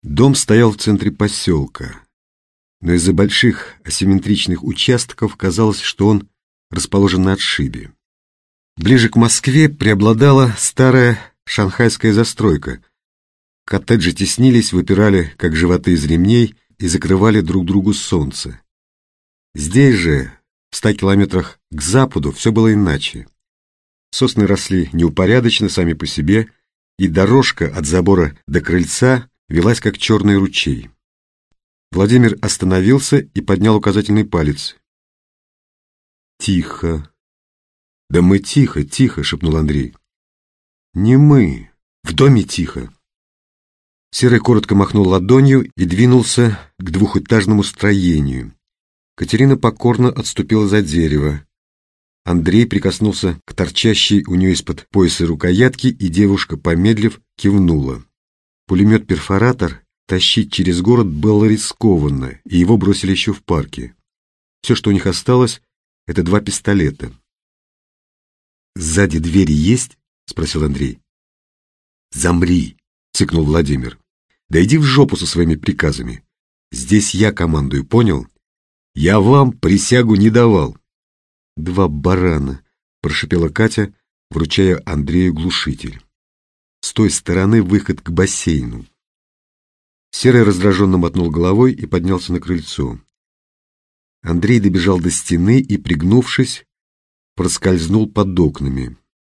Дом стоял в центре поселка, но из-за больших асимметричных участков казалось, что он расположен на отшибе. Ближе к Москве преобладала старая шанхайская застройка. Коттеджи теснились, выпирали, как животы из ремней, и закрывали друг другу солнце. Здесь же, в 100 километрах к западу, все было иначе. Сосны росли неупорядоченно сами по себе, и дорожка от забора до крыльца велась, как черный ручей. Владимир остановился и поднял указательный палец. «Тихо». «Да мы тихо, тихо», — шепнул Андрей. «Не мы. В доме тихо». Серый коротко махнул ладонью и двинулся к двухэтажному строению. Катерина покорно отступила за дерево. Андрей прикоснулся к торчащей у нее из-под пояса рукоятке, и девушка, помедлив, кивнула. Пулемет-перфоратор тащить через город было рискованно, и его бросили еще в парке. Все, что у них осталось, это 2 пистолета. «Сзади двери есть?» — спросил Андрей. «Замри!» — цыкнул Владимир. «Да иди в жопу со своими приказами. Здесь я командую, понял? Я вам присягу не давал». «2 барана!» — прошипела Катя, вручая Андрею глушитель. «С той стороны выход к бассейну». Серый раздраженно мотнул головой и поднялся на крыльцо. Андрей добежал до стены и, пригнувшись, проскользнул под окнами.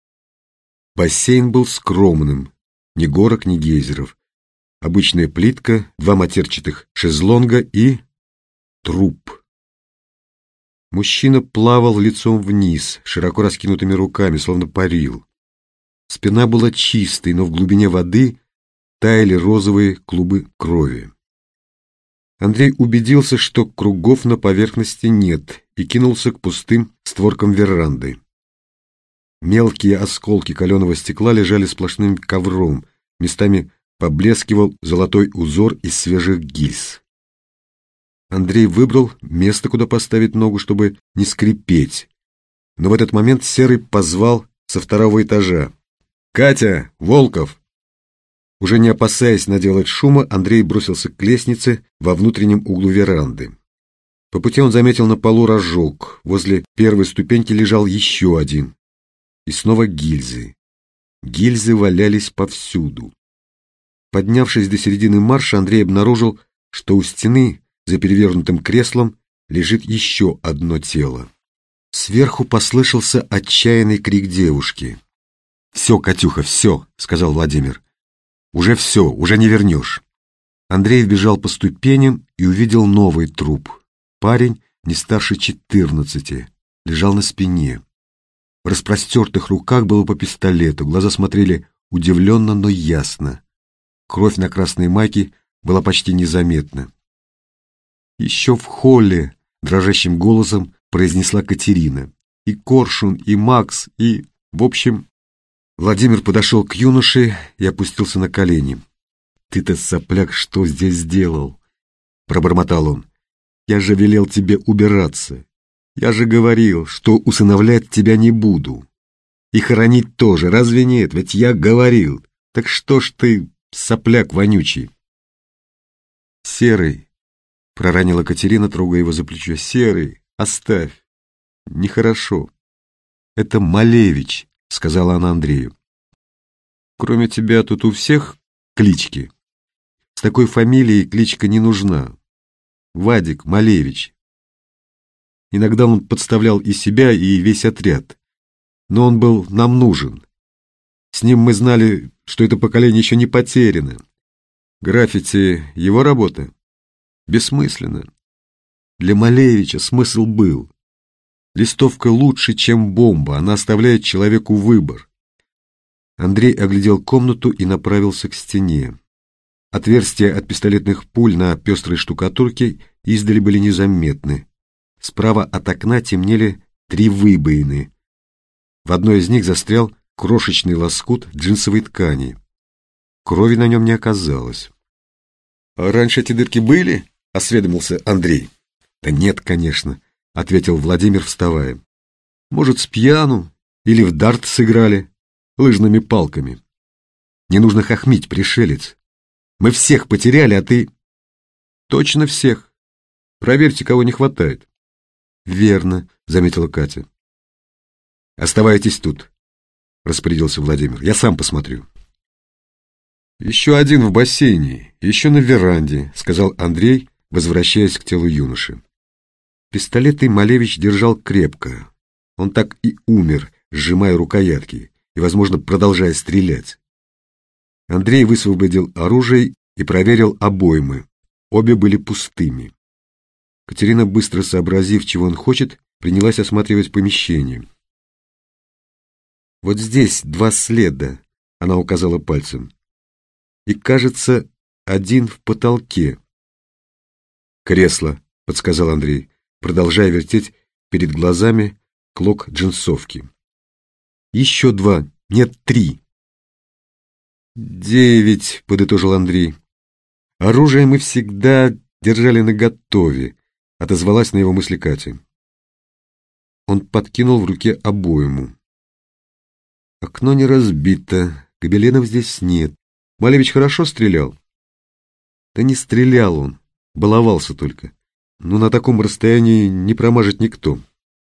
Бассейн был скромным, ни горок, ни гейзеров. Обычная плитка, 2 матерчатых шезлонга и труп. Мужчина плавал лицом вниз, широко раскинутыми руками, словно парил. Спина была чистой, но в глубине воды таяли розовые клубы крови. Андрей убедился, что кругов на поверхности нет, и кинулся к пустым створкам веранды. Мелкие осколки каленого стекла лежали сплошным ковром, местами поблескивал золотой узор из свежих гильз. Андрей выбрал место, куда поставить ногу, чтобы не скрипеть. Но в этот момент Серый позвал со 2-го этажа: «Катя! Волков!» Уже не опасаясь наделать шума, Андрей бросился к лестнице во внутреннем углу веранды. По пути он заметил на полу рожок. Возле первой ступеньки лежал еще один. И снова гильзы. Гильзы валялись повсюду. Поднявшись до середины марша, Андрей обнаружил, что у стены, за перевернутым креслом, лежит еще одно тело. Сверху послышался отчаянный крик девушки. «Все, Катюха, все», — сказал Владимир. «Уже все, уже не вернешь». Андрей вбежал по ступеням и увидел новый труп. Парень, не старше 14, лежал на спине. В распростертых руках было по пистолету, глаза смотрели удивленно, но ясно. Кровь на красной майке была почти незаметна. «Еще в холле», — дрожащим голосом произнесла Катерина. «И Коршун, и Макс, и... в общем...» Владимир подошел к юноше и опустился на колени. «Ты-то, сопляк, что здесь сделал?» — пробормотал он. «Я же велел тебе убираться. Я же говорил, что усыновлять тебя не буду. И хоронить тоже, разве нет? Ведь я говорил. Так что ж ты, сопляк вонючий?» «Серый», — проронила Катерина, трогая его за плечо. «Серый, оставь. Нехорошо. Это Малевич», — сказала она Андрею. «Кроме тебя тут у всех клички. С такой фамилией кличка не нужна. Вадик Малевич». Иногда он подставлял и себя, и весь отряд. Но он был нам нужен. С ним мы знали, что это поколение еще не потеряно. Граффити — его работа. Бессмысленно. Для Малевича смысл был. Листовка лучше, чем бомба, она оставляет человеку выбор. Андрей оглядел комнату и направился к стене. Отверстия от пистолетных пуль на пестрой штукатурке издали были незаметны. Справа от окна темнели 3 выбоины. В одной из них застрял крошечный лоскут джинсовой ткани. Крови на нем не оказалось. «А раньше эти дырки были?» — осведомился Андрей. «Да нет, конечно», — ответил Владимир, вставая. «Может, с пьяну или в дарт сыграли лыжными палками. Не нужно хохмить, пришелец. Мы всех потеряли, а ты... Точно всех. Проверьте, кого не хватает. Верно, заметила Катя. Оставайтесь тут, распорядился Владимир. Я сам посмотрю. Еще один в бассейне, еще на веранде, сказал Андрей, возвращаясь к телу юноши. Пистолеты Малевич держал крепко. Он так и умер, сжимая рукоятки и, возможно, продолжая стрелять. Андрей высвободил оружие и проверил обоймы. Обе были пустыми. Катерина, быстро сообразив, чего он хочет, принялась осматривать помещение. «Вот здесь 2 следа», — она указала пальцем. «И, кажется, один в потолке». «Кресло», — подсказал Андрей, продолжая вертеть перед глазами клок джинсовки. «Еще 2, нет, 3». 9, подытожил Андрей. Оружие мы всегда держали наготове, отозвалась на его мысли Катя. Он подкинул в руке обойму. Окно не разбито, гобеленов здесь нет. Малевич хорошо стрелял? Да не стрелял он, баловался только. Но на таком расстоянии не промажет никто.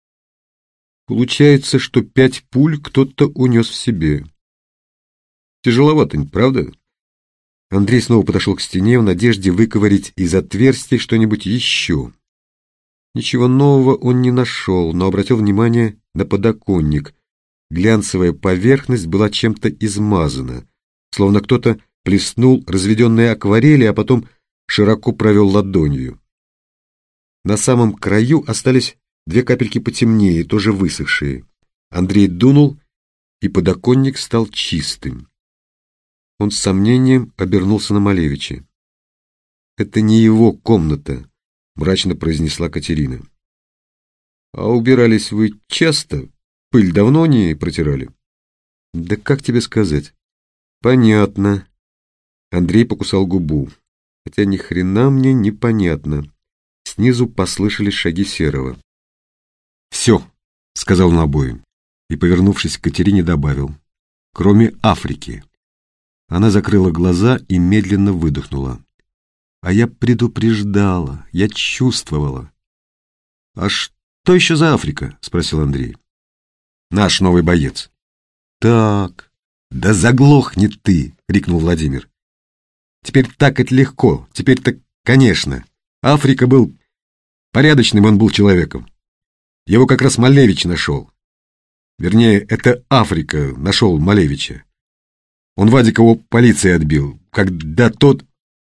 Получается, что 5 пуль кто-то унес в себе. Тяжеловато, правда? Андрей снова подошел к стене в надежде выковырять из отверстий что-нибудь еще. Ничего нового он не нашел, но обратил внимание на подоконник. Глянцевая поверхность была чем-то измазана, словно кто-то плеснул разведенные акварели, а потом широко провел ладонью. На самом краю остались 2 капельки потемнее, тоже высохшие. Андрей дунул, и подоконник стал чистым. Он с сомнением обернулся на Малевича. «Это не его комната», — мрачно произнесла Катерина. «А убирались вы часто? Пыль давно не протирали?» «Да как тебе сказать?» «Понятно». Андрей покусал губу. «Хотя ни хрена мне не понятно». Снизу послышались шаги Серого. «Все», — сказал он обоим, и, повернувшись к Катерине, добавил. «Кроме Африки». Она закрыла глаза и медленно выдохнула. «А я предупреждала, я чувствовала». «А что еще за Африка?» — спросил Андрей. «Наш новый боец». «Так, да заглохни ты!» — крикнул Владимир. «Теперь так это легко, теперь-то, конечно. Африка был... Порядочным он был человеком. Его как раз Малевич нашел. Вернее, это Африка нашел Малевича. Он Вадика его полиции отбил, когда тот...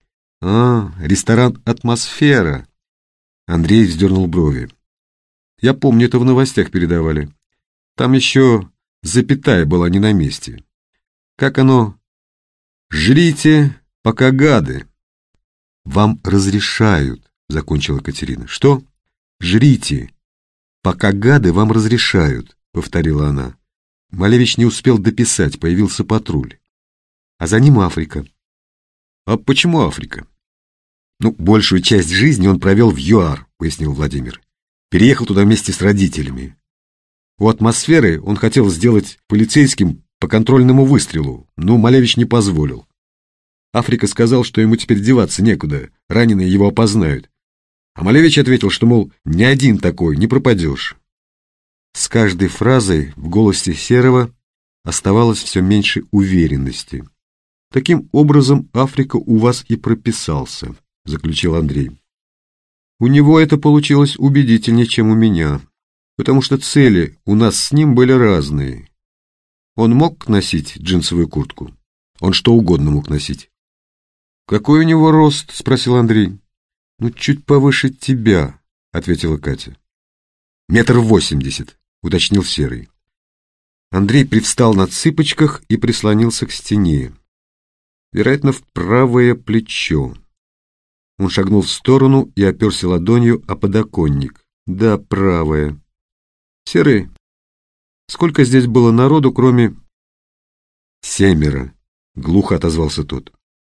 Ресторан «Атмосфера». Андрей вздернул брови. Я помню, это в новостях передавали. Там еще запятая была не на месте. Как оно? Жрите, пока гады. Вам разрешают, закончила Катерина. Что? Жрите, пока гады вам разрешают, повторила она. Малевич не успел дописать, появился патруль. А за ним Африка. А почему Африка? Большую часть жизни он провел в ЮАР, пояснил Владимир. Переехал туда вместе с родителями. У «Атмосферы» он хотел сделать полицейским по контрольному выстрелу, но Малевич не позволил. Африка сказал, что ему теперь деваться некуда, раненые его опознают. А Малевич ответил, что, мол, ни один такой, не пропадешь. С каждой фразой в голосе Серого оставалось все меньше уверенности. Таким образом, Африка у вас и прописался, заключил Андрей. У него это получилось убедительнее, чем у меня, потому что цели у нас с ним были разные. Он мог носить джинсовую куртку? Он что угодно мог носить. «Какой у него рост?» — спросил Андрей. «Чуть повыше тебя», — ответила Катя. 1,80 м, уточнил Серый. Андрей привстал на цыпочках и прислонился к стене. Вероятно, в правое плечо. Он шагнул в сторону и оперся ладонью о подоконник. Да, правое. Серый, сколько здесь было народу, кроме... 7, глухо отозвался тот.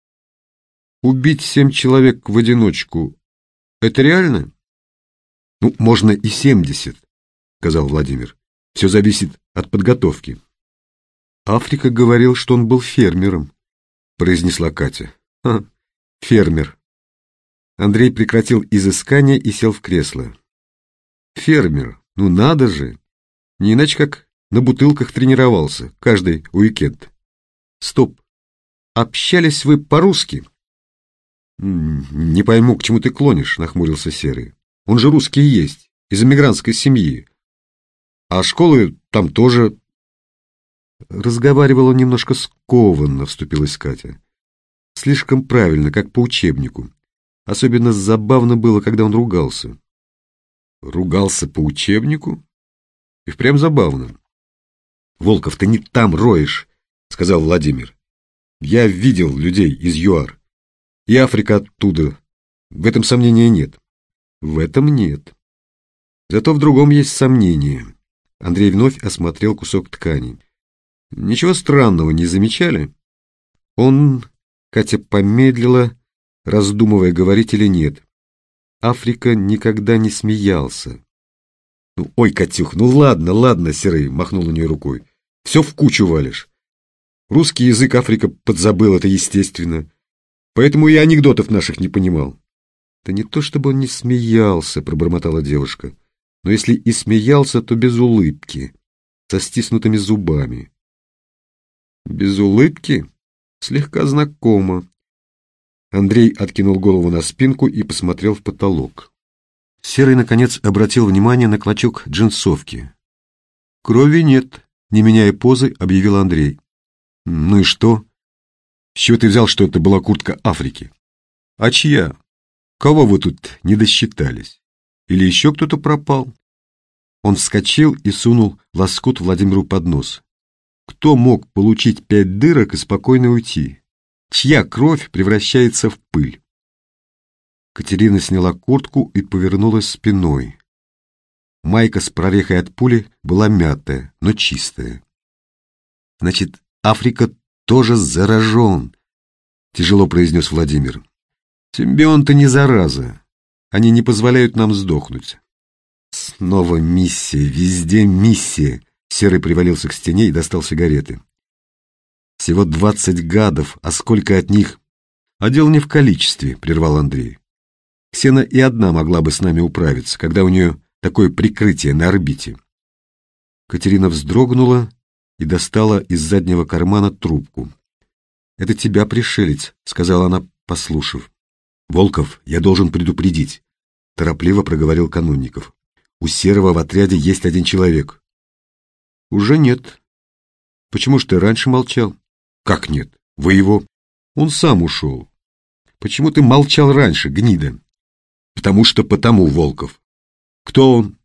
Убить 7 человек в одиночку — это реально? Можно и 70, сказал Владимир. Все зависит от подготовки. Африка говорил, что он был фермером, произнесла Катя. Фермер. Андрей прекратил изыскание и сел в кресло. Фермер, ну надо же! Не иначе как на бутылках тренировался каждый уикенд. Стоп. Общались вы по-русски? Не пойму, к чему ты клонишь, нахмурился Серый. Он же русский есть, из эмигрантской семьи. А школы там тоже... Разговаривала немножко скованно, вступилась Катя. Слишком правильно, как по учебнику. Особенно забавно было, когда он ругался. Ругался по учебнику? И впрямь забавно. Волков, ты не там роешь, сказал Владимир. Я видел людей из ЮАР. И Африка оттуда. В этом сомнения нет. В этом нет. Зато в другом есть сомнение. Андрей вновь осмотрел кусок ткани. Ничего странного не замечали? Катя помедлила, раздумывая, говорить или нет. Африка никогда не смеялся. Ну, ой, Катюх, ну ладно, Серый, махнул на нее рукой. Все в кучу валишь. Русский язык Африка подзабыл, это естественно. Поэтому и анекдотов наших не понимал. Да не то чтобы он не смеялся, пробормотала девушка. Но если и смеялся, то без улыбки, со стиснутыми зубами. Без улыбки? Слегка знакомо. Андрей откинул голову на спинку и посмотрел в потолок. Серый, наконец, обратил внимание на клочок джинсовки. «Крови нет», — не меняя позы, объявил Андрей. «Ну и что? С чего ты взял, что это была куртка Африки? А чья? Кого вы тут не досчитались? Или еще кто-то пропал?» Он вскочил и сунул лоскут Владимиру под нос. Кто мог получить 5 дырок и спокойно уйти? Чья кровь превращается в пыль? Катерина сняла куртку и повернулась спиной. Майка с прорехой от пули была мятая, но чистая. Значит, Африка тоже заражен, тяжело произнес Владимир. Симбионты не зараза. Они не позволяют нам сдохнуть. Снова миссия, везде миссия. Серый привалился к стене и достал сигареты. Всего 20 гадов, а сколько от них? А дело не в количестве, прервал Андрей. Ксена и одна могла бы с нами управиться, когда у нее такое прикрытие на орбите. Катерина вздрогнула и достала из заднего кармана трубку. «Это тебя, пришелец», — сказала она, послушав. «Волков, я должен предупредить», — торопливо проговорил Канунников. «У Серого в отряде есть один человек». «Уже нет». «Почему ж ты раньше молчал?» «Как нет? Вы его...» «Он сам ушел». «Почему ты молчал раньше, гнида?» «Потому что потому, Волков». «Кто он?»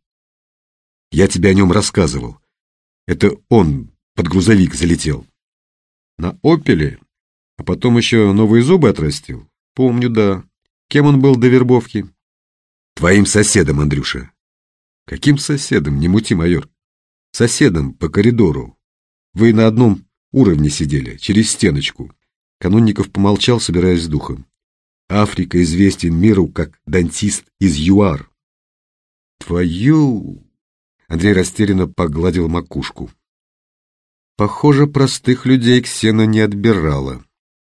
«Я тебе о нем рассказывал. Это он под грузовик залетел». «На «Опеле»? А потом еще новые зубы отрастил?» «Помню, да. Кем он был до вербовки?» «Твоим соседом, Андрюша». «Каким соседом? Не мути, майор». «Соседом по коридору. Вы на одном уровне сидели, через стеночку». Канунников помолчал, собираясь с духом. «Африка известен миру как дантист из ЮАР». «Твою...» Андрей растерянно погладил макушку. «Похоже, простых людей Ксена не отбирала».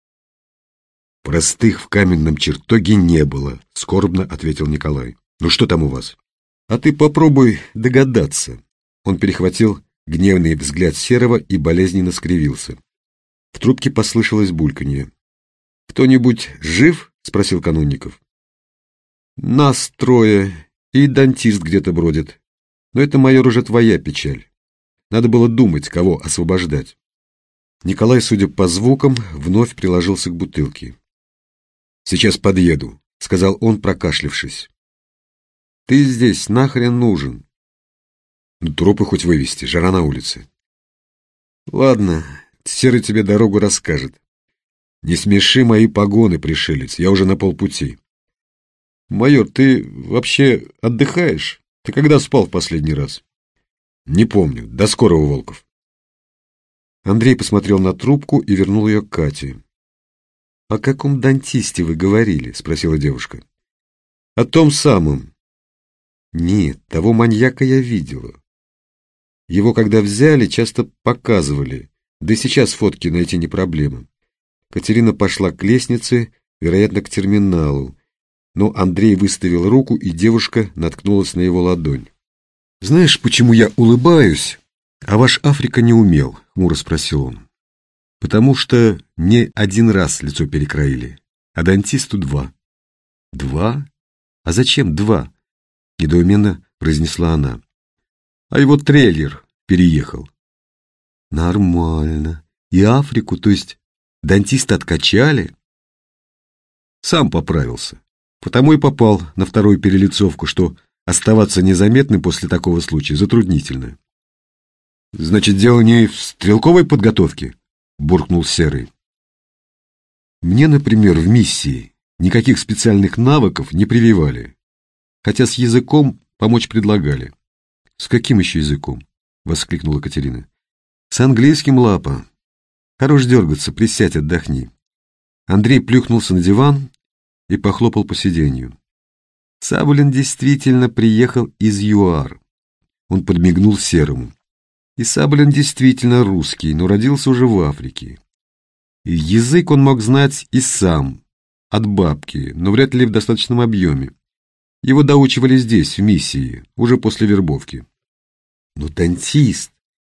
«Простых в каменном чертоге не было», — скорбно ответил Николай. «Ну что там у вас?» «А ты попробуй догадаться». Он перехватил гневный взгляд Серого и болезненно скривился. В трубке послышалось бульканье. «Кто-нибудь жив?» — спросил Канунников. «Нас трое, и дантист где-то бродит. Но это, майор, уже твоя печаль. Надо было думать, кого освобождать». Николай, судя по звукам, вновь приложился к бутылке. «Сейчас подъеду», — сказал он, прокашлявшись. «Ты здесь нахрен нужен?» «Ну, трупы хоть вывести, жара на улице». «Ладно, Серый тебе дорогу расскажет. Не смеши мои погоны, пришелец, я уже на полпути». «Майор, ты вообще отдыхаешь? Ты когда спал в последний раз?» «Не помню. До скорого, Волков». Андрей посмотрел на трубку и вернул ее к Кате. «О каком дантисте вы говорили?» — спросила девушка. «О том самом». «Нет, того маньяка я видела. Его, когда взяли, часто показывали, да и сейчас фотки найти не проблема». Катерина пошла к лестнице, вероятно, к терминалу. Но Андрей выставил руку, и девушка наткнулась на его ладонь. «Знаешь, почему я улыбаюсь, а ваш Африка не умел?» — хмуро спросил он. «Потому что не один раз лицо перекроили, а дантисту 2». «2? А зачем 2?» — недоуменно произнесла она. «А его трейлер переехал». «Нормально. И Африку, то есть дантиста откачали?» «Сам поправился. Потому и попал на вторую перелицовку, что оставаться незаметным после такого случая затруднительно». «Значит, дело не в стрелковой подготовке?» — буркнул Серый. «Мне, например, в миссии никаких специальных навыков не прививали, хотя с языком помочь предлагали». «С каким еще языком?» — воскликнула Катерина. «С английским, лапа. Хорош дергаться, присядь, отдохни». Андрей плюхнулся на диван и похлопал по сиденью. Сабулин действительно приехал из ЮАР. Он подмигнул Серому. И Сабулин действительно русский, но родился уже в Африке. И язык он мог знать и сам, от бабки, но вряд ли в достаточном объеме. Его доучивали здесь, в миссии, уже после вербовки. «Но дантист,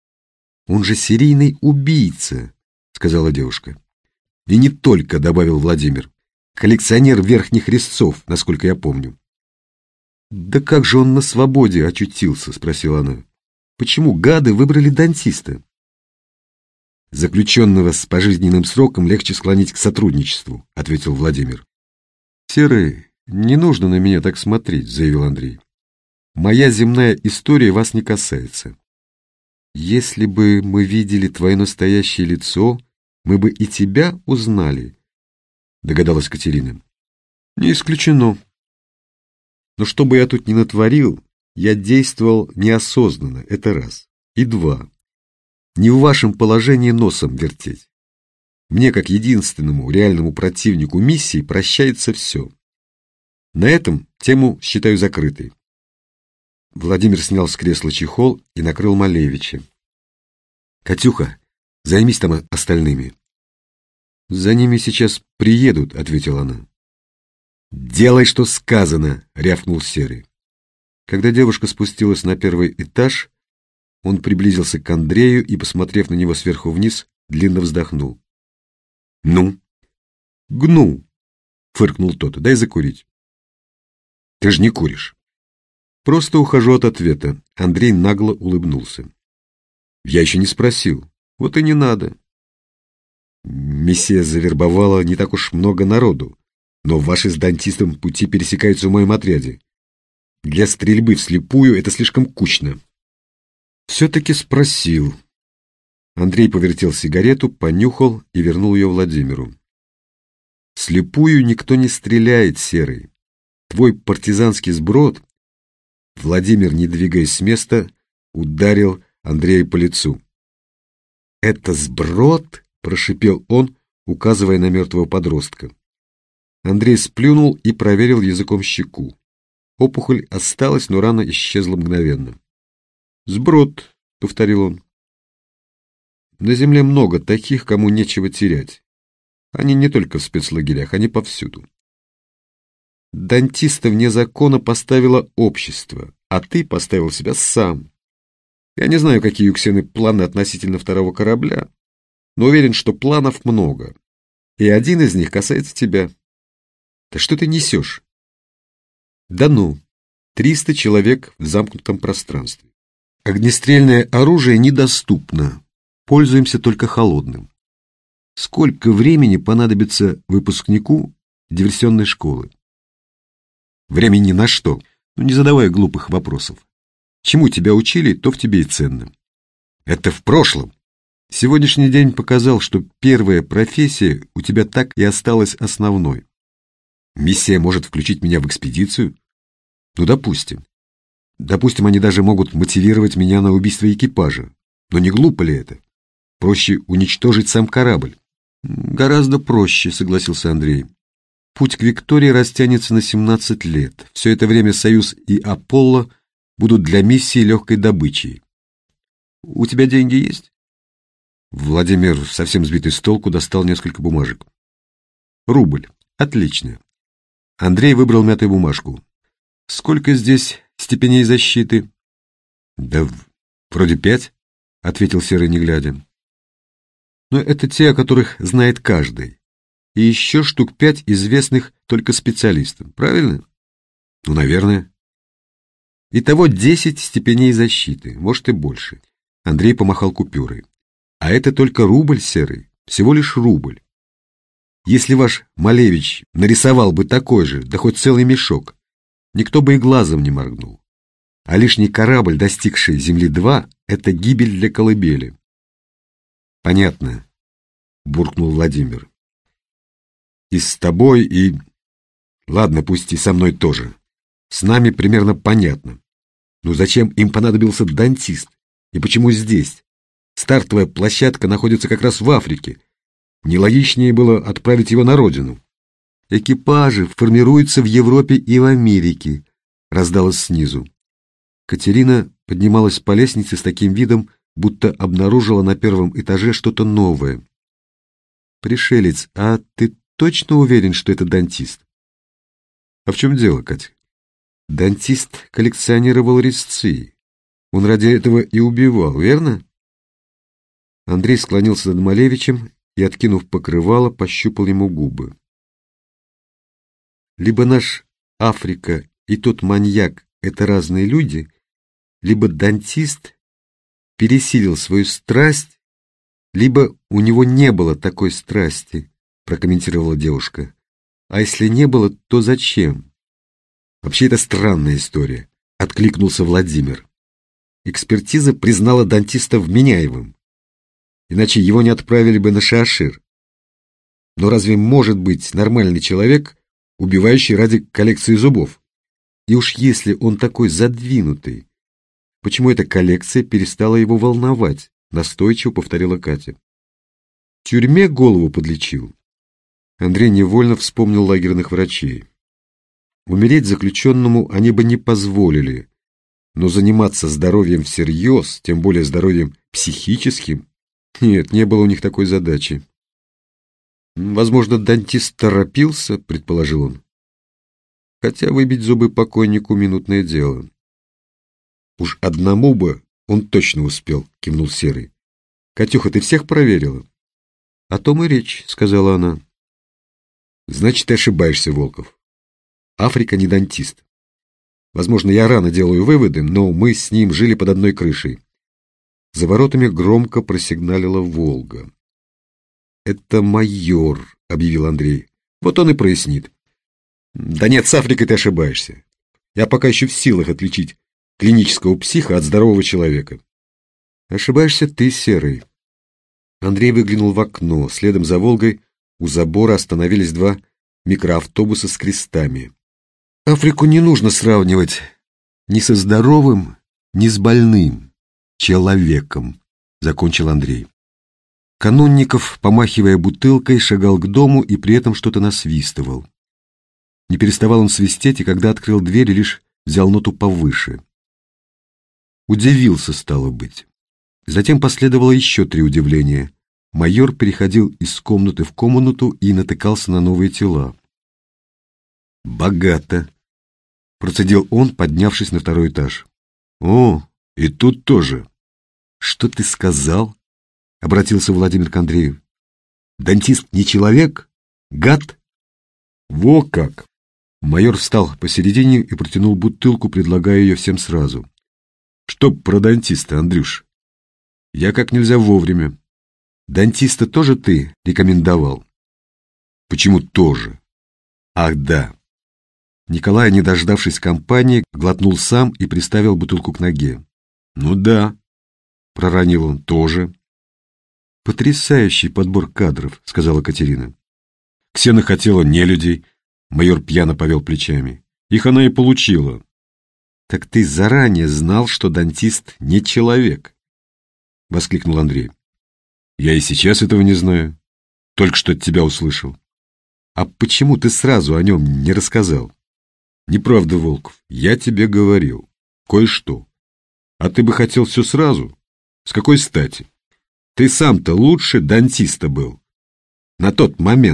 он же серийный убийца», — сказала девушка. «И не только», — добавил Владимир, — «коллекционер верхних резцов, насколько я помню». «Да как же он на свободе очутился?» — спросила она. «Почему гады выбрали дантиста?» «Заключенного с пожизненным сроком легче склонить к сотрудничеству», — ответил Владимир. «Серый, не нужно на меня так смотреть», — заявил Андрей. «Моя земная история вас не касается. Если бы мы видели твое настоящее лицо, мы бы и тебя узнали», — догадалась Катерина. «Не исключено. Но что бы я тут ни натворил, я действовал неосознанно, это раз. И 2. Не в вашем положении носом вертеть. Мне, как единственному реальному противнику миссии, прощается все. На этом тему считаю закрытой». Владимир снял с кресла чехол и накрыл Малевича. «Катюха, займись там остальными». «За ними сейчас приедут», — ответила она. «Делай, что сказано», — рявкнул Серый. Когда девушка спустилась на первый этаж, он приблизился к Андрею и, посмотрев на него сверху вниз, длинно вздохнул. «Ну?» «Гну», — фыркнул тот, — «дай закурить». «Ты же не куришь». «Просто ухожу от ответа», — Андрей нагло улыбнулся. «Я еще не спросил. Вот и не надо». «Миссия завербовала не так уж много народу, но ваши с дантистом пути пересекаются в моем отряде. Для стрельбы вслепую это слишком кучно». «Все-таки спросил». Андрей повертел сигарету, понюхал и вернул ее Владимиру. «Вслепую никто не стреляет, Серый. Твой партизанский сброд...» Владимир, не двигаясь с места, ударил Андрея по лицу. «Это сброд?» — прошипел он, указывая на мертвого подростка. Андрей сплюнул и проверил языком щеку. Опухоль осталась, но рана исчезла мгновенно. «Сброд», — повторил он. «На земле много таких, кому нечего терять. Они не только в спецлагерях, они повсюду. Дантиста вне закона поставило общество, а ты поставил себя сам. Я не знаю, какие у Ксены планы относительно второго корабля, но уверен, что планов много, и один из них касается тебя. Да что ты несешь?» «Да ну, 300 человек в замкнутом пространстве. Огнестрельное оружие недоступно, пользуемся только холодным. Сколько времени понадобится выпускнику диверсионной школы?» «Времени на что? Ну, не задавай глупых вопросов. Чему тебя учили, то в тебе и ценно. Это в прошлом. Сегодняшний день показал, что первая профессия у тебя так и осталась основной. Миссия может включить меня в экспедицию? Ну, допустим. Допустим, они даже могут мотивировать меня на убийство экипажа. Но не глупо ли это? Проще уничтожить сам корабль». «Гораздо проще», — согласился Андрей. «Путь к Виктории растянется на 17 лет. Все это время Союз и Аполло будут для миссии легкой добычей. У тебя деньги есть?» Владимир, совсем сбитый с толку, достал несколько бумажек. «Рубль. Отлично. Андрей выбрал мятую бумажку. Сколько здесь степеней защиты? Да вроде 5, ответил Серый, не глядя. Но это те, о которых знает каждый. И еще штук 5 известных только специалистам, правильно? Ну, наверное. Итого 10 степеней защиты, может и больше. Андрей помахал купюрой. А это только рубль, Серый, всего лишь рубль. Если ваш Малевич нарисовал бы такой же, да хоть целый мешок, никто бы и глазом не моргнул. А лишний корабль, достигший Земли-2, это гибель для колыбели. Понятно, буркнул Владимир. И с тобой, и... Ладно, пусть и со мной тоже. С нами примерно понятно. Но зачем им понадобился дантист? И почему здесь? Стартовая площадка находится как раз в Африке. Нелогичнее было отправить его на родину. Экипажи формируются в Европе и в Америке, раздалось снизу. Катерина поднималась по лестнице с таким видом, будто обнаружила на первом этаже что-то новое. «Пришелец, а ты точно уверен, что это дантист?» «А в чем дело, Катя?» «Дантист коллекционировал резцы. Он ради этого и убивал, верно?» Андрей склонился над Малевичем и, откинув покрывало, пощупал ему губы. «Либо наш Африка и тот маньяк — это разные люди, либо дантист пересилил свою страсть, либо у него не было такой страсти», — прокомментировала девушка. «А если не было, то зачем?» «Вообще, это странная история», — откликнулся Владимир. «Экспертиза признала дантиста вменяемым. Иначе его не отправили бы на Шиашир. Но разве может быть нормальный человек, убивающий ради коллекции зубов? И уж если он такой задвинутый, почему эта коллекция перестала его волновать?» — настойчиво повторила Катя. «В тюрьме голову подлечил». Андрей невольно вспомнил лагерных врачей. Умереть заключенному они бы не позволили, но заниматься здоровьем всерьез, тем более здоровьем психическим, нет, не было у них такой задачи. «Возможно, дантист торопился», — предположил он. «Хотя выбить зубы покойнику — минутное дело». «Уж одному бы он точно успел», — кивнул Серый. «Катюха, ты всех проверила?» «О том и речь», — сказала она. «Значит, ты ошибаешься, Волков. Африка не дантист. Возможно, я рано делаю выводы, но мы с ним жили под одной крышей». За воротами громко просигналила «Волга». «Это майор», — объявил Андрей. «Вот он и прояснит». «Да нет, с Африкой ты ошибаешься. Я пока еще в силах отличить клинического психа от здорового человека». «Ошибаешься ты, Серый». Андрей выглянул в окно. Следом за «Волгой» у забора остановились 2 микроавтобуса с крестами. «Африку не нужно сравнивать ни со здоровым, ни с больным человеком», — закончил Андрей. Канунников, помахивая бутылкой, шагал к дому и при этом что-то насвистывал. Не переставал он свистеть, и когда открыл дверь, лишь взял ноту повыше. Удивился, стало быть. Затем последовало еще 3 удивления. Майор переходил из комнаты в комнату и натыкался на новые тела. «Богато», — процедил он, поднявшись на 2-й этаж. «О, и тут тоже». «Что ты сказал?» — обратился Владимир к Андрею. «Дантист не человек? Гад?» «Во как!» Майор встал посередине и протянул бутылку, предлагая ее всем сразу. «Что про дантиста, Андрюш?» «Я как нельзя вовремя». «Дантиста тоже ты рекомендовал?» «Почему тоже?» «Ах, да». Николай, не дождавшись компании, глотнул сам и приставил бутылку к ноге. «Ну да», — проронил он, — «тоже». «Потрясающий подбор кадров», — сказала Катерина. «Ксена хотела нелюдей», — майор пьяно повел плечами. «Их она и получила». «Так ты заранее знал, что дантист не человек», — воскликнул Андрей. «Я и сейчас этого не знаю. Только что от тебя услышал». «А почему ты сразу о нем не рассказал?» «Неправда, Волков, я тебе говорил. Кое-что. А ты бы хотел все сразу? С какой стати? Ты сам-то лучше дантиста был. На тот момент».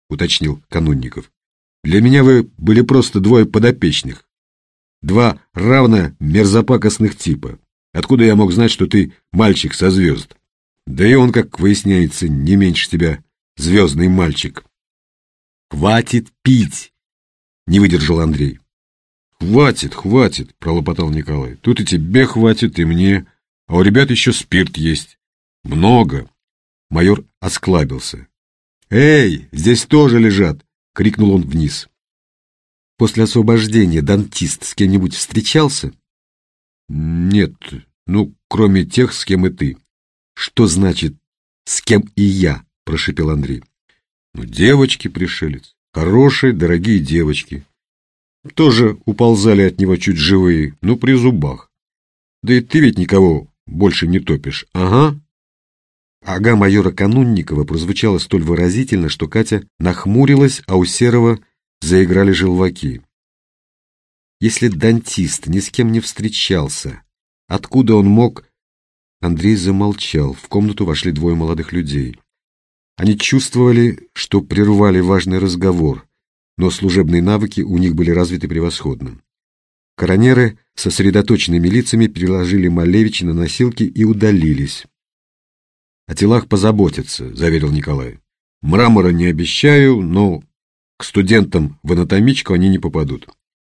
уточнил Канунников. Для меня вы были просто двое подопечных. Два равно мерзопакостных типа. Откуда я мог знать, что ты мальчик со звезд? Да и он, как выясняется, не меньше тебя звездный мальчик. «Хватит пить!» — не выдержал Андрей. «Хватит!» — пролопотал Николай. «Тут и тебе хватит, и мне. А у ребят еще спирт есть. Много!» Майор осклабился. «Эй, здесь тоже лежат!» — крикнул он вниз. «После освобождения дантист с кем-нибудь встречался?» «Нет, кроме тех, с кем и ты». «Что значит «с кем и я»?» — прошипел Андрей. «Девочки, пришелец. Хорошие, дорогие девочки. Тоже уползали от него чуть живые, но при зубах. Да и ты ведь никого больше не топишь, ага». Ага майора Канунникова прозвучало столь выразительно, что Катя нахмурилась, а у Серого заиграли желваки. Если дантист ни с кем не встречался, откуда он мог... Андрей замолчал. В комнату вошли двое молодых людей. Они чувствовали, что прервали важный разговор, но служебные навыки у них были развиты превосходно. Коронеры со сосредоточенными лицами переложили Малевича на носилки и удалились. «О телах позаботятся», — заверил Николай. «Мрамора не обещаю, но к студентам в анатомичку они не попадут».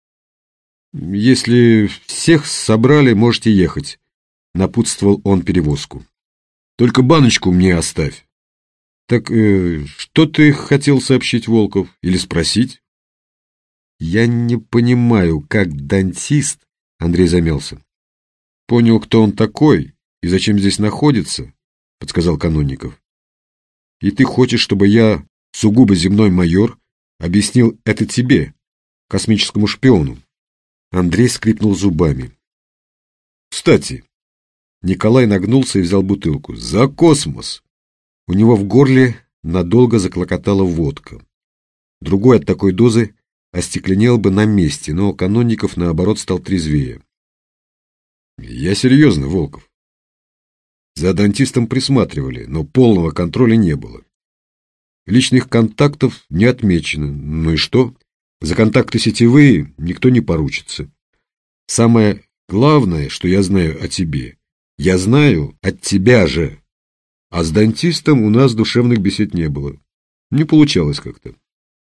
«Если всех собрали, можете ехать», — напутствовал он перевозку. «Только баночку мне оставь». «Так что ты хотел сообщить, Волков, или спросить?» «Я не понимаю, как дантист...» — Андрей замялся. «Понял, кто он такой и зачем здесь находится», — подсказал Канунников. «И ты хочешь, чтобы я, сугубо земной майор, объяснил это тебе, космическому шпиону?» Андрей скрипнул зубами. «Кстати...» Николай нагнулся и взял бутылку. «За космос!» У него в горле надолго заклокотала водка. Другой от такой дозы остекленел бы на месте, но Канунников, наоборот, стал трезвее. «Я серьезно, Волков. За дантистом присматривали, но полного контроля не было. Личных контактов не отмечено. Ну и что? За контакты сетевые никто не поручится. Самое главное, что я знаю о тебе, я знаю от тебя же. А с дантистом у нас душевных бесед не было. Не получалось как-то.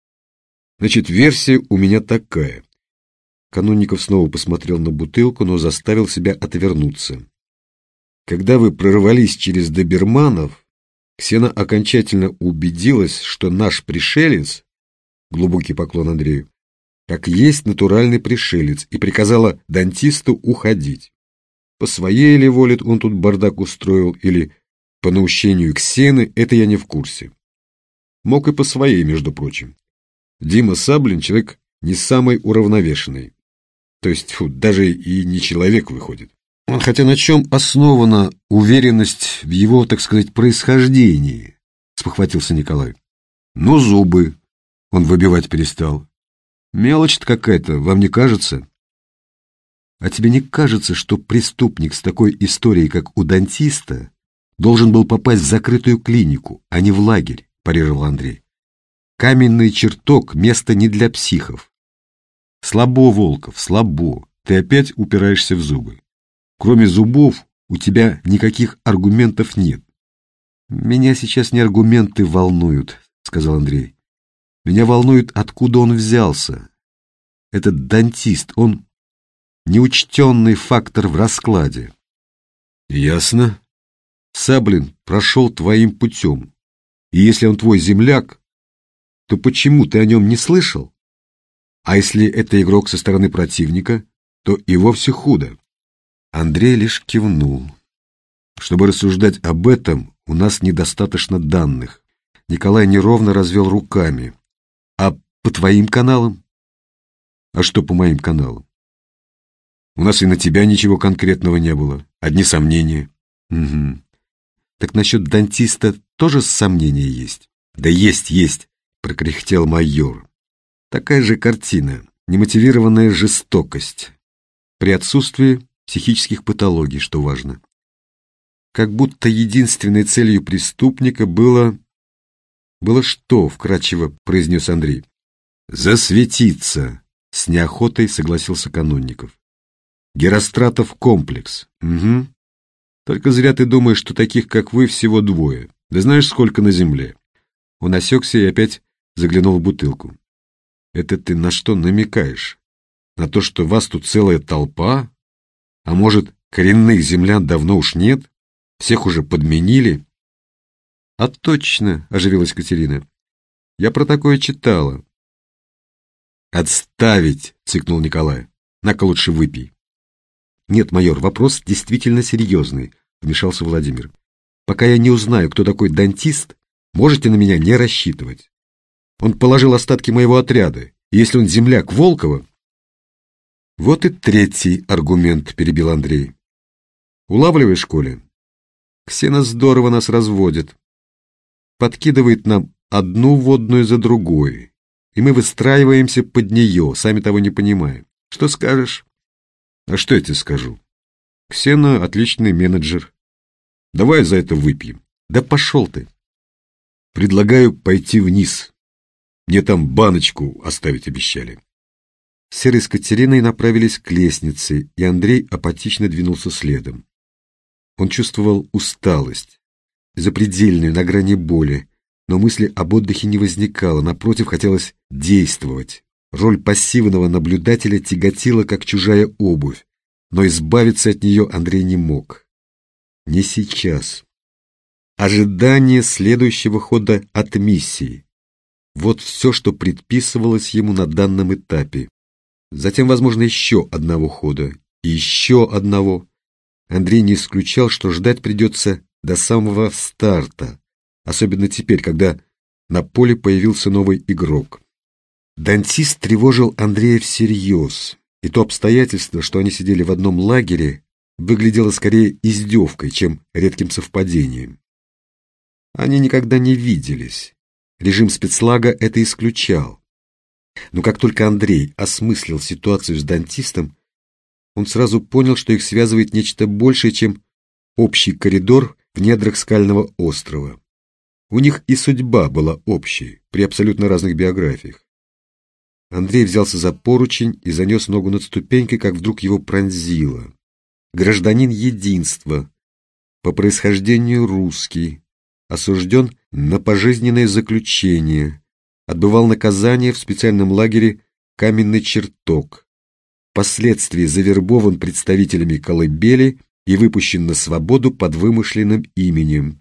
Значит, версия у меня такая». Канунников снова посмотрел на бутылку, но заставил себя отвернуться. «Когда вы прорвались через доберманов, Ксена окончательно убедилась, что наш пришелец, глубокий поклон Андрею, как есть натуральный пришелец, и приказала дантисту уходить. По своей ли воле он тут бардак устроил, или по наущению Ксены, это я не в курсе. Мог и по своей, между прочим. Дима Саблин человек не самый уравновешенный. То есть, даже и не человек выходит. Хотя на чем основана уверенность в его, так сказать, происхождении?» — спохватился Николай. «Ну, зубы. Он выбивать перестал. Мелочь-то какая-то, вам не кажется?» «А тебе не кажется, что преступник с такой историей, как у дантиста, должен был попасть в закрытую клинику, а не в лагерь?» — парировал Андрей. «Каменный чертог — место не для психов». «Слабо, Волков, слабо. Ты опять упираешься в зубы. Кроме зубов у тебя никаких аргументов нет». «Меня сейчас не аргументы волнуют», — сказал Андрей. «Меня волнует, откуда он взялся. Этот дантист, он неучтенный фактор в раскладе». «Ясно. Саблин прошел твоим путем. И если он твой земляк, то почему ты о нем не слышал? А если это игрок со стороны противника, то и вовсе худо». Андрей лишь кивнул. «Чтобы рассуждать об этом, у нас недостаточно данных». Николай неровно развел руками. «А по твоим каналам?» «А что по моим каналам?» «У нас и на тебя ничего конкретного не было. Одни сомнения». «Угу. Так насчет дантиста тоже сомнения есть?» «Да есть», — прокряхтел майор. «Такая же картина. Немотивированная жестокость. При отсутствии психических патологий, что важно. Как будто единственной целью преступника было «Было что?» — вкратчиво произнес Андрей. «Засветиться!» — с неохотой согласился Канунников. «Геростратов комплекс. Угу. Только зря ты думаешь, что таких, как вы, всего двое. Да знаешь, сколько на земле?» Он осекся и опять заглянул в бутылку. «Это ты на что намекаешь? На то, что вас тут целая толпа? А может, коренных землян давно уж нет? Всех уже подменили?» «А точно!» — оживилась Катерина. «Я про такое читала». «Отставить!» — цыкнул Николай. «На-ка лучше выпей». «Нет, майор, вопрос действительно серьезный», — вмешался Владимир. «Пока я не узнаю, кто такой дантист, можете на меня не рассчитывать. Он положил остатки моего отряда, и если он земляк Волкова...» «Вот и третий аргумент», — перебил Андрей. «Улавливаешь, Коля? Ксена здорово нас разводит. Подкидывает нам одну водную за другой, и мы выстраиваемся под нее, сами того не понимая. Что скажешь?» «А что я тебе скажу? Ксена отличный менеджер. Давай за это выпьем». «Да пошел ты!» «Предлагаю пойти вниз. Мне там баночку оставить обещали». Серый с Катериной направились к лестнице, и Андрей апатично двинулся следом. Он чувствовал усталость, запредельную, на грани боли, но мысли об отдыхе не возникало, напротив, хотелось действовать. Роль пассивного наблюдателя тяготила, как чужая обувь, но избавиться от нее Андрей не мог. Не сейчас. Ожидание следующего хода от миссии. Вот все, что предписывалось ему на данном этапе. Затем, возможно, еще одного хода. И еще одного. Андрей не исключал, что ждать придется до самого старта. Особенно теперь, когда на поле появился новый игрок. Дантист тревожил Андрея всерьез. И то обстоятельство, что они сидели в одном лагере, выглядело скорее издевкой, чем редким совпадением. Они никогда не виделись. Режим спецлага это исключал. Но как только Андрей осмыслил ситуацию с дантистом, он сразу понял, что их связывает нечто большее, чем общий коридор в недрах скального острова. У них и судьба была общей, при абсолютно разных биографиях. Андрей взялся за поручень и занес ногу над ступенькой, как вдруг его пронзило. Гражданин единства, по происхождению русский, осужден на пожизненное заключение, отбывал наказание в специальном лагере «Каменный чертог», впоследствии завербован представителями колыбели и выпущен на свободу под вымышленным именем.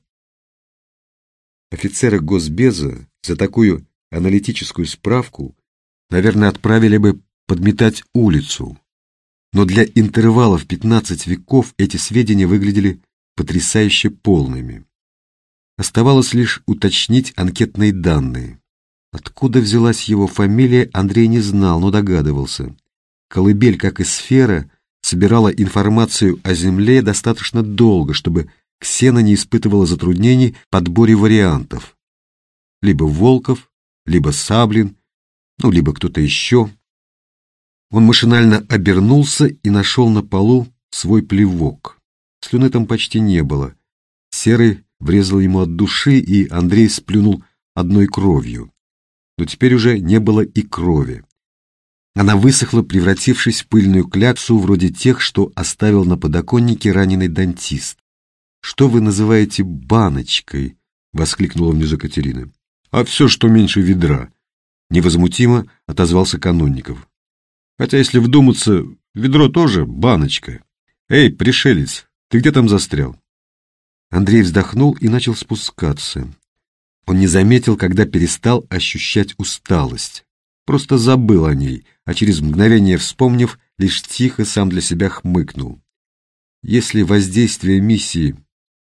Офицера Госбеза за такую аналитическую справку, наверное, отправили бы подметать улицу. Но для интервала в 15 веков эти сведения выглядели потрясающе полными. Оставалось лишь уточнить анкетные данные. Откуда взялась его фамилия, Андрей не знал, но догадывался. Колыбель, как и сфера, собирала информацию о Земле достаточно долго, чтобы Ксена не испытывала затруднений в подборе вариантов. Либо Волков, либо Саблин, либо кто-то еще. Он машинально обернулся и нашел на полу свой плевок. Слюны там почти не было. Серый врезал ему от души, и Андрей сплюнул одной кровью. Но теперь уже не было и крови. Она высохла, превратившись в пыльную кляксу, вроде тех, что оставил на подоконнике раненый дантист. «Что вы называете баночкой?» — воскликнула внизу Катерина. «А все, что меньше ведра», — невозмутимо отозвался Канунников. «Хотя, если вдуматься, ведро тоже баночка. Эй, пришелец, ты где там застрял?» Андрей вздохнул и начал спускаться. Он не заметил, когда перестал ощущать усталость. Просто забыл о ней, а через мгновение вспомнив, лишь тихо сам для себя хмыкнул. Если воздействие миссии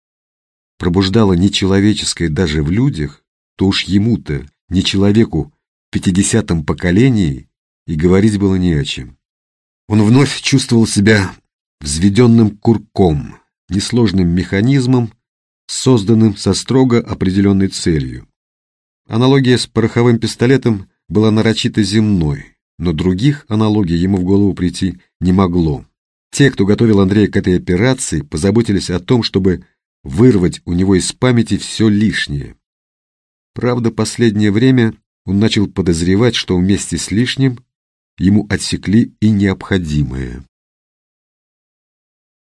пробуждало нечеловеческое даже в людях, то уж ему-то, не человеку в 50-м поколении, и говорить было не о чем. Он вновь чувствовал себя взведенным курком, несложным механизмом, созданным со строго определенной целью. Аналогия с пороховым пистолетом была нарочито земной, но других аналогий ему в голову прийти не могло. Те, кто готовил Андрея к этой операции, позаботились о том, чтобы вырвать у него из памяти все лишнее. Правда, последнее время он начал подозревать, что вместе с лишним ему отсекли и необходимое.